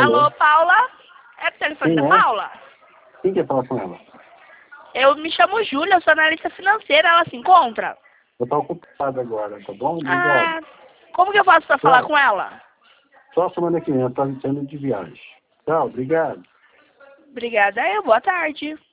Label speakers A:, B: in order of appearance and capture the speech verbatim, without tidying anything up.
A: Alô, Paula? É o telefone
B: Quem
A: da
B: é?
A: Paula?
B: Quem quer falar com ela?
A: Eu me chamo Júlia, eu sou analista financeira, ela se encontra?
B: Eu tô ocupado agora, tá bom? Obrigado.
A: Ah, como que eu faço pra falar
B: Tchau.
A: com ela?
B: Só semana que vem, eu tô saindo de viagem. Tchau, obrigado.
A: Obrigada, eu, boa tarde.